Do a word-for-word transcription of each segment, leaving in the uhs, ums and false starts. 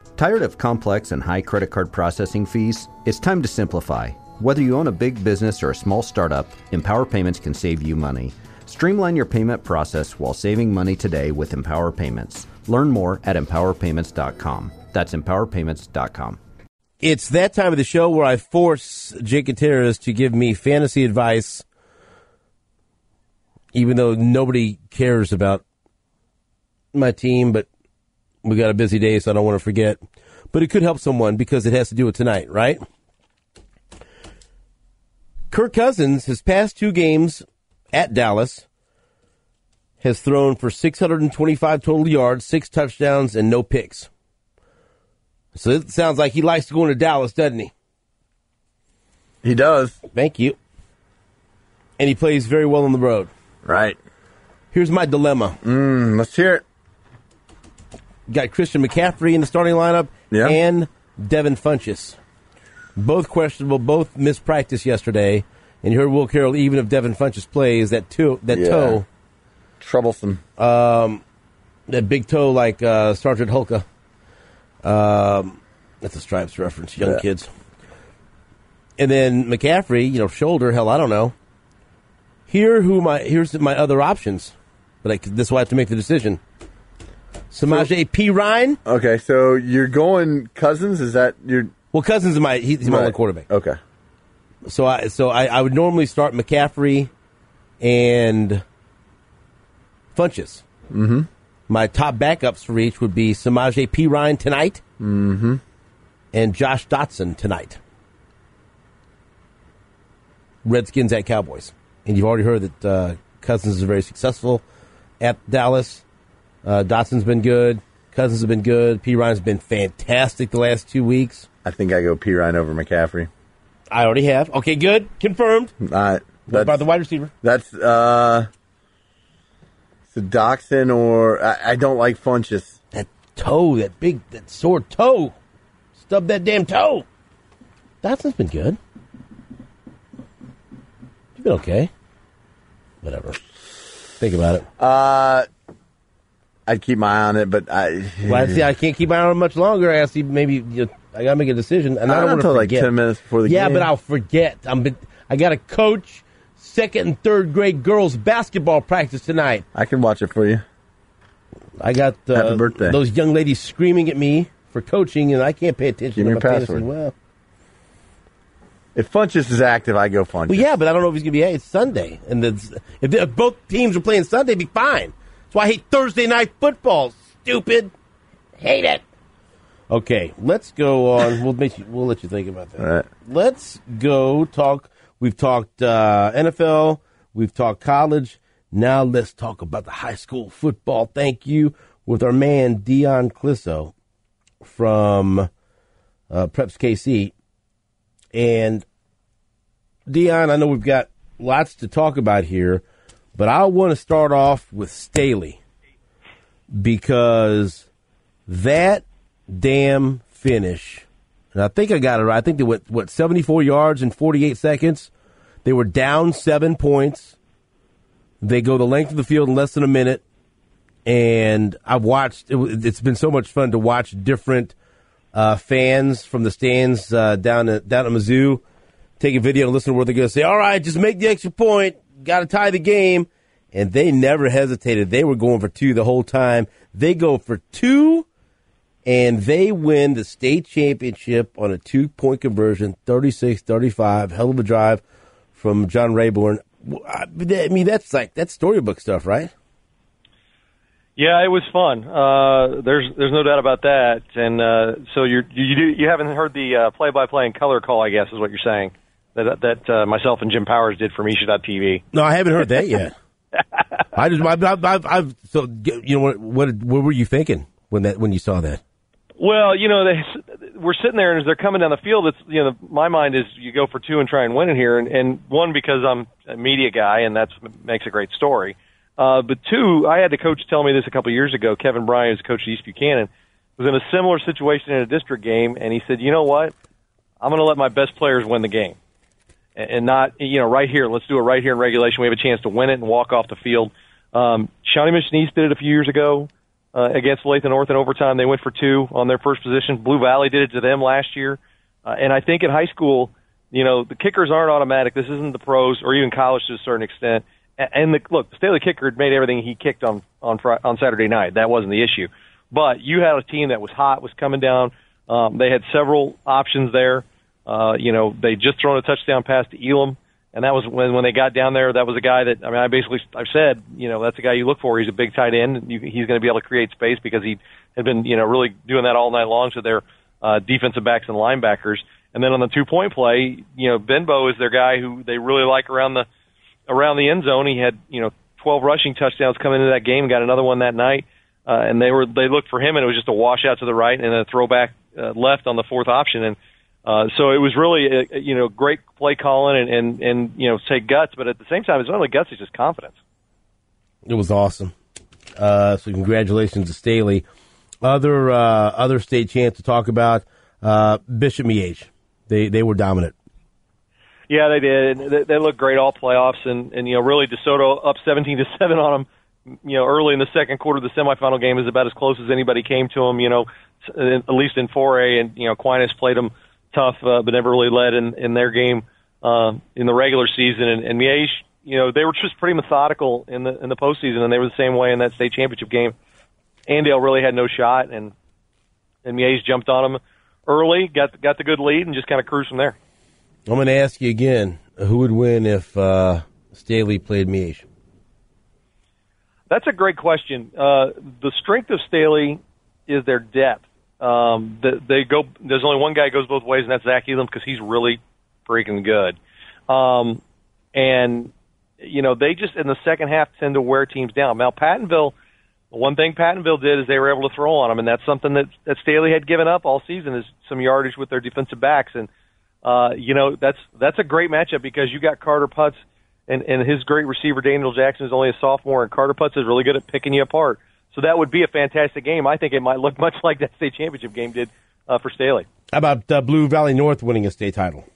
Tired of complex and high credit card processing fees? It's time to simplify. Whether you own a big business or a small startup, Empower Payments can save you money. Streamline your payment process while saving money today with Empower Payments. Learn more at empower payments dot com. That's empower payments dot com. It's that time of the show where I force Jake Gutierrez to give me fantasy advice, even though nobody cares about my team, but we got a busy day, so I don't want to forget. But it could help someone because it has to do with tonight, right? Kirk Cousins, his past two games at Dallas, has thrown for six hundred twenty-five total yards, six touchdowns, and no picks. So it sounds like he likes to go into Dallas, doesn't he? He does. Thank you. And he plays very well on the road. Right. Here's my dilemma. Mm, let's hear it. Got Christian McCaffrey in the starting lineup yeah. and Devin Funchess. Both questionable, both missed practice yesterday. And you heard Will Carroll, even if Devin Funchess plays, that, toe, that yeah. toe. Troublesome. Um, that big toe like uh, Sergeant Hulka. Um, that's a Stripes reference, young yeah. kids. And then McCaffrey, you know, shoulder, hell, I don't know. Here, who my here's my other options, but I, this is why I have to make the decision. Samaje so, P. Ryan. Okay, so you're going Cousins? Is that your? Well, Cousins is my he's my right. only quarterback. Okay. So I so I, I would normally start McCaffrey and Funchess. Mm-hmm. My top backups for each would be Samaje P. Ryan tonight mm-hmm. and Josh Dotson tonight. Redskins at Cowboys. And you've already heard that uh, Cousins is very successful at Dallas. Uh, Dotson's been good. Cousins have been good. P. Ryan's been fantastic the last two weeks. I think I go P. Ryan over McCaffrey. I already have. Okay, good. Confirmed. All right. What about the wide receiver? That's uh, the Dotson or I, I don't like Funchess. That toe, that big, that sore toe. Stub that damn toe. Dotson's been good. You've been okay. Whatever. Think about it. Uh, I'd keep my eye on it, but I. Well, I see. I can't keep my eye on it much longer. I see. Maybe you know, I gotta make a decision, and I don't want to like forget. ten minutes before the yeah, game. Yeah, but I'll forget. I'm. I got to coach second and third grade girls basketball practice tonight. I can watch it for you. I got uh, Happy birthday. Those young ladies screaming at me for coaching, and I can't pay attention Give to me my your fantasy. password. Well, if Funchess is active, I go Funchess. well, yeah, but I don't know if he's gonna be. Hey, it's Sunday, and the, if, they, if both teams are playing Sunday, it'd be fine. That's why I hate Thursday night football. Stupid, hate it. Okay, let's go on. We'll make you, we'll let you think about that. All right. Let's go talk. We've talked uh, N F L. We've talked college. Now let's talk about the high school football. Thank you with our man Dion Clisso from uh, Preps K C. And Dion, I know we've got lots to talk about here, but I want to start off with Staley because that damn finish, and I think I got it right. I think they went, what, seventy-four yards in forty-eight seconds. They were down seven points. They go the length of the field in less than a minute. And I've watched, it, it's been so much fun to watch different uh, fans from the stands uh, down at, down at Mizzou take a video and listen to where they're going to say, all right, just make the extra point. Got to tie the game. And they never hesitated. They were going for two the whole time. They go for two. And they win the state championship on a two-point conversion, thirty-six thirty-five. Hell of a drive from John Rayburn. I mean, that's like that's storybook stuff, right? Yeah, it was fun. Uh, there's there's no doubt about that. And uh, so you're, you do you haven't heard the uh, play-by-play and color call, I guess, is what you're saying that that uh, myself and Jim Powers did for Misha dot T V. No, I haven't heard that yet. I just I've, I've, I've so you know what what what were you thinking when that when you saw that? Well, you know, they, we're sitting there, and as they're coming down the field, it's, you know, my mind is you go for two and try and win it here. And, and one, because I'm a media guy, and that makes a great story. Uh, but two, I had a coach tell me this a couple of years ago. Kevin Bryan, who's coach at East Buchanan, was in a similar situation in a district game, and he said, you know what? I'm going to let my best players win the game. And, and not, you know, right here. Let's do it right here in regulation. We have a chance to win it and walk off the field. Um, Shawnee Mission East did it a few years ago. uh, against Lathan North in overtime. They went for two on their first position. Blue Valley did it to them last year. Uh, and I think in high school, you know, the kickers aren't automatic. This isn't the pros or even college to a certain extent. And the, look, the Staley kicker had made everything he kicked on on Friday, on Saturday night. That wasn't the issue. But you had a team that was hot, was coming down. Um, they had several options there. Uh, you know, they just thrown a touchdown pass to Elam, and that was when when they got down there. That was a guy that I mean, I basically I've said, you know, that's a guy you look for. He's a big tight end. You, he's going to be able to create space because he had been, you know, really doing that all night long to their uh, defensive backs and linebackers. And then on the two point play, you know, Benbow is their guy who they really like around the around the end zone. He had, you know, twelve rushing touchdowns coming into that game, got another one that night, uh, and they were they looked for him, and it was just a washout to the right and a throwback uh, left on the fourth option, and uh, so it was really a, you know great play calling and, and and you know take guts, but at the same time, it's not only guts, it's just confidence. It was awesome. Uh, so congratulations to Staley. Other uh, other state champs to talk about, uh, Bishop Miege. They they were dominant. Yeah, they did. They, they looked great all playoffs, and, and you know, really DeSoto up seventeen to seven on them. You know, early in the second quarter of the semifinal game is about as close as anybody came to them. You know, at least in four A, and you know, Aquinas played them tough, uh, but never really led in, in their game uh, in the regular season. And, and Miege, you know, they were just pretty methodical in the in the postseason, and they were the same way in that state championship game. Andale really had no shot, and and Miege jumped on them early, got got the good lead, and just kind of cruised from there. I'm going to ask you again, who would win if uh, Staley played Miege? That's a great question. Uh, the strength of Staley is their depth. Um, the, they go. There's only one guy who goes both ways, and that's Zach Elam, because he's really freaking good. Um, and, you know, they just, in the second half, tend to wear teams down. Now, Pattonville, one thing Pattonville did is they were able to throw on them, and that's something that, that Staley had given up all season, is some yardage with their defensive backs. And, Uh, you know, that's that's a great matchup because you got Carter Putz and, and his great receiver, Daniel Jackson, is only a sophomore, and Carter Putz is really good at picking you apart. So that would be a fantastic game. I think it might look much like that state championship game did uh, for Staley. How about uh, Blue Valley North winning a state title?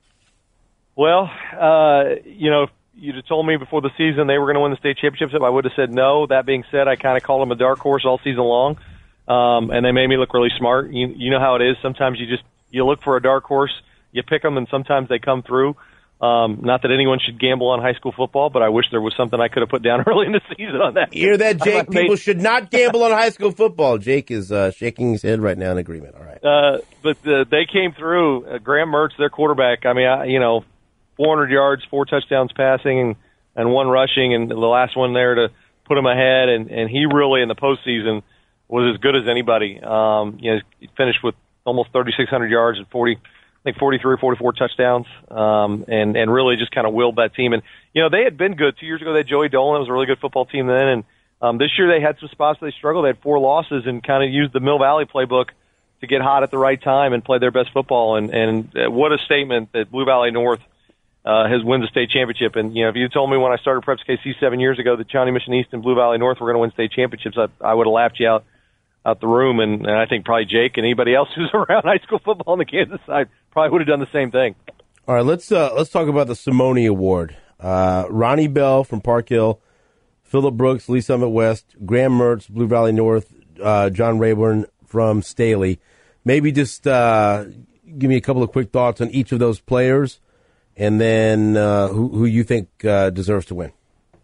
Well, uh, you know, if you'd have told me before the season they were going to win the state championship, I would have said no. That being said, I kind of called them a dark horse all season long, um, and they made me look really smart. You, you know how it is. Sometimes you just you look for a dark horse, you pick them, and sometimes they come through. Um, not that anyone should gamble on high school football, but I wish there was something I could have put down early in the season on that. You hear that, Jake? Made, People should not gamble on high school football. Jake is uh, shaking his head right now in agreement. All right. Uh, but uh, they came through. Uh, Graham Mertz, their quarterback, I mean, I, you know, four hundred yards, four touchdowns passing, and, and one rushing, and the last one there to put him ahead. And, and he really, in the postseason, was as good as anybody. Um, you know, he finished with almost thirty-six hundred yards and forty, I think forty-three or forty-four touchdowns, um, and and really just kind of willed that team. And you know, they had been good two years ago. They had Joey Dolan. It was a really good football team then. And um, this year they had some spots they struggled. They had four losses and kind of used the Mill Valley playbook to get hot at the right time and play their best football. And and uh, what a statement that Blue Valley North uh, has won the state championship. And you know, if you told me when I started Preps K C seven years ago that Shawnee Mission East and Blue Valley North were going to win state championships, I, I would have laughed you out. out the room, and, and I think probably Jake and anybody else who's around high school football on the Kansas side probably would have done the same thing. All right, let's uh, let's talk about the Simone Award. Uh, Ronnie Bell from Park Hill, Phillip Brooks, Lee Summit West, Graham Mertz, Blue Valley North, uh, John Rayburn from Staley. Maybe just uh, give me a couple of quick thoughts on each of those players, and then uh, who, who you think uh, deserves to win.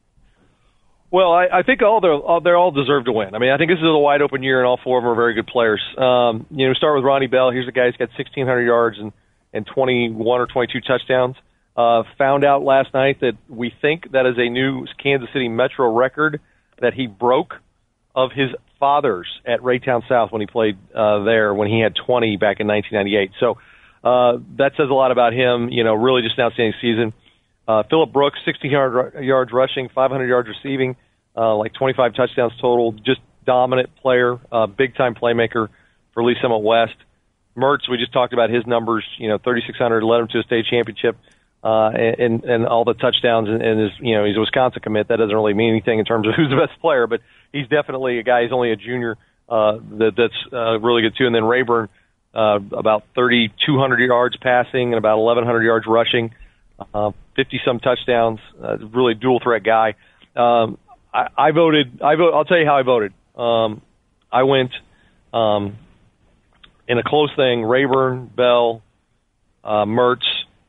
Well, I, I think all they're all, they're all deserve to win. I mean, I think this is a wide open year, and all four of them are very good players. Um, you know, start with Ronnie Bell. Here's a guy who's got sixteen hundred yards and, and twenty-one or twenty-two touchdowns. Uh, found out last night that we think that is a new Kansas City Metro record that he broke of his father's at Raytown South when he played uh, there when he had twenty back in nineteen ninety-eight. So uh, that says a lot about him. You know, really just an outstanding season. Uh, Phillip Brooks, sixteen hundred yards rushing, five hundred yards receiving, uh, like twenty-five touchdowns total. Just dominant player, uh, big-time playmaker for Lee Summit West. Mertz, we just talked about his numbers. You know, thirty-six hundred led him to a state championship, uh, and, and all the touchdowns. And, and his, you know, he's a Wisconsin commit. That doesn't really mean anything in terms of who's the best player, but he's definitely a guy. He's only a junior uh, that, that's uh, really good too. And then Rayburn, uh, about thirty-two hundred yards passing and about eleven hundred yards rushing. Uh, fifty-some touchdowns, uh, really dual-threat guy. Um, I, I voted. I vote. I'll tell you how I voted. Um, I went um, in a close thing, Rayburn, Bell, uh, Mertz,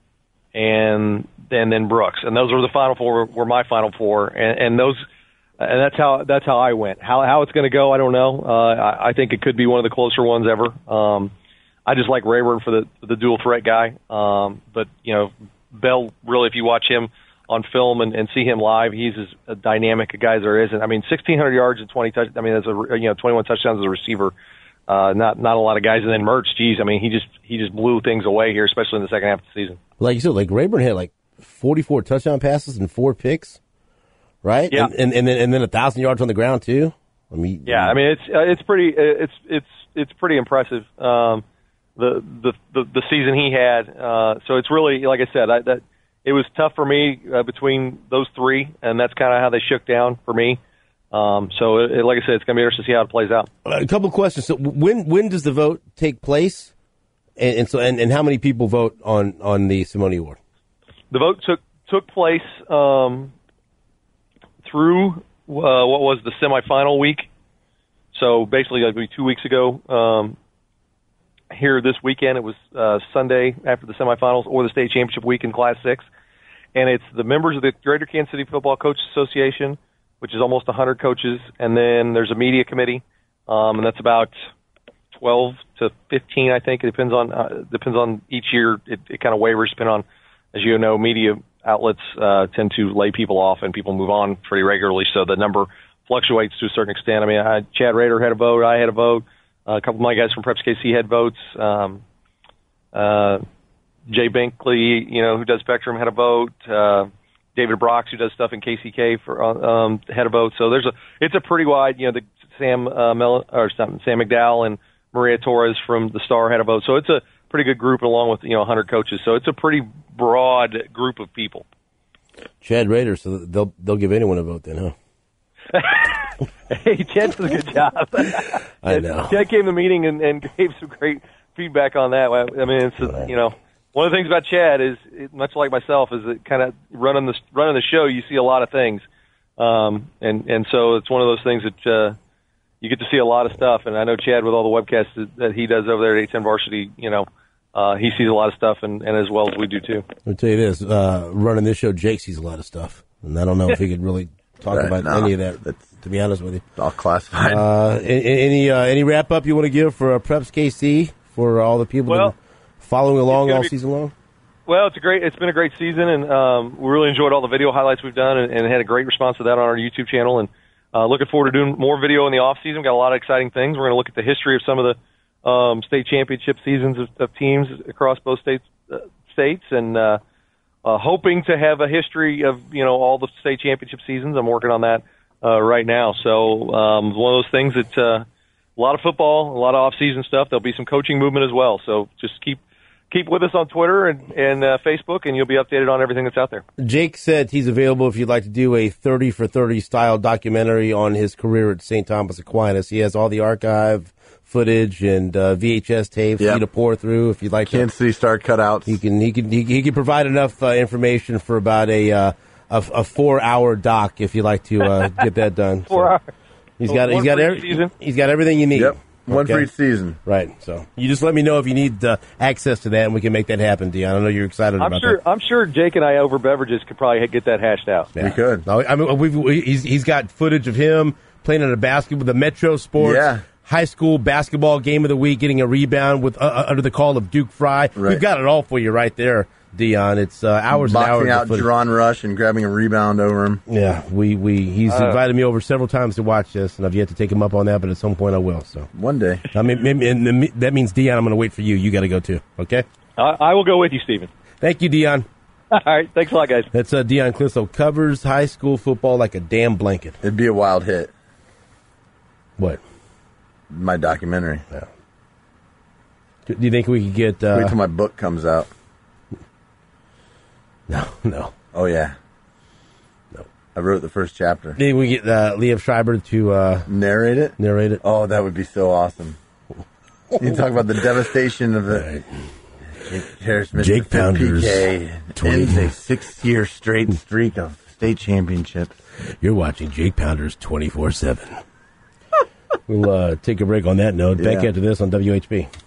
and, and then Brooks. And those were the final four, were my final four. And, and those, and that's how, that's how I went. How, how it's going to go, I don't know. Uh, I, I think it could be one of the closer ones ever. Um, I just like Rayburn for the, for the dual threat guy. Um, but, you know, Bell, really, if you watch him on film and, and see him live, he's as dynamic a guy as there is. And I mean, sixteen hundred yards and twenty touch. I mean, that's a you know twenty-one touchdowns as a receiver. Uh, not not a lot of guys. And then Mertz, geez, I mean, he just he just blew things away here, especially in the second half of the season. Like you said, like Rayburn had like forty-four touchdown passes and four picks, right? Yeah, and and, and then and then a thousand yards on the ground too. I mean, yeah, I mean it's uh, it's pretty it's it's it's pretty impressive. Um, the the the, the season he had. Uh, so it's really, like I said, I, that. It was tough for me uh, between those three, and that's kind of how they shook down for me. Um, so, it, it, like I said, it's going to be interesting to see how it plays out. A couple of questions. So, when when does the vote take place, and, and so and, and how many people vote on, on the Simone Award? The vote took took place um, through uh, what was the semifinal week. So basically, like two weeks ago. Um, here this weekend, it was uh, Sunday after the semifinals or the state championship week in Class Six. And it's the members of the Greater Kansas City Football Coaches Association, which is almost one hundred coaches, and then there's a media committee, um, and that's about twelve to fifteen, I think. It depends on uh, depends on each year. It, it kind of wavers, depending on, as you know, media outlets uh, tend to lay people off, and people move on pretty regularly, so the number fluctuates to a certain extent. I mean, I, Chad Rader had a vote, I had a vote, uh, a couple of my guys from Preps K C had votes. Um, uh, Jay Binkley, you know, who does Spectrum, had a vote. Uh, David Brox, who does stuff in K C K, for um, had a vote. So there's a, it's a pretty wide, you know, the Sam uh, Mel or Sam McDowell and Maria Torres from the Star had a vote. So it's a pretty good group, along with you know one hundred coaches. So it's a pretty broad group of people. Chad Rader, so they'll they'll give anyone a vote then, huh? Hey, Chad does a good job. I know. Chad came to the meeting and, and gave some great feedback on that. I mean, it's a, you know. One of the things about Chad is, much like myself, is that kind of running the running the show, you see a lot of things, um, and and so it's one of those things that uh, you get to see a lot of stuff. And I know Chad, with all the webcasts that, that he does over there at A ten Varsity, you know, uh, he sees a lot of stuff, and, and as well as we do too. I'll tell you this: uh, running this show, Jake sees a lot of stuff, and I don't know if he could really talk right, about no, any of that. That's, to be honest with you, all classified. Uh, any uh, any wrap up you want to give for uh, Preps K C for all the people? Well, that following along all be, season long? Well, it's a great. It's been a great season, and um, we really enjoyed all the video highlights we've done, and, and had a great response to that on our YouTube channel. And uh, looking forward to doing more video in the off season. We've got a lot of exciting things. We're going to look at the history of some of the um, state championship seasons of, of teams across both states, uh, states, and uh, uh, hoping to have a history of you know all the state championship seasons. I'm working on that uh, right now. So um, one of those things that uh, a lot of football, a lot of off season stuff. There'll be some coaching movement as well. So just keep. Keep with us on Twitter and, and uh, Facebook, and you'll be updated on everything that's out there. Jake said he's available if you'd like to do a thirty for thirty style documentary on his career at Saint Thomas Aquinas. He has all the archive footage and uh, V H S tapes yep. for you to pour through if you'd like to. Kansas City Star cutouts. He can he can he, he can provide enough uh, information for about a uh, a, a four hour doc if you'd like to uh, get that done. Four so hours. He's got One he's got every, he's got everything you need. Yep. One okay. for each season. Right. So you just let me know if you need uh, access to that, and we can make that happen, Dion. I know you're excited I'm about sure, that. I'm sure Jake and I over beverages could probably get that hashed out. Yeah. We could. No, I mean, we've, we, he's, he's got footage of him playing in a basketball, the Metro Sports yeah. high school basketball game of the week, getting a rebound with uh, under the call of Duke Fry. Right. We've got it all for you right there, Dion. It's uh, hours Boxing and hours out of footage. Jerron Rush and grabbing a rebound over him. Yeah, we, we he's uh, invited me over several times to watch this, and I've yet to take him up on that, but at some point I will. So one day. I mean, maybe, and that means Dion, I'm going to wait for you. You got to go too. Okay. I, I will go with you, Stephen. Thank you, Dion. All right, thanks a lot, guys. That's uh, Dion Clisso, covers high school football like a damn blanket. It'd be a wild hit. What? My documentary. Yeah. Do you think we could get? Uh, Wait till my book comes out. No, no. Oh yeah. No. I wrote the first chapter. Maybe we get uh, Liev Schreiber to uh, narrate it. Narrate it. Oh, that would be so awesome. You talk about the devastation of the. Right. Jake Harris, Jake Pounders, P K ends a six-year straight streak of state championships. You're watching Jake Pounders twenty-four seven. We'll uh, take a break on that note. Back Yeah. after this on W H B.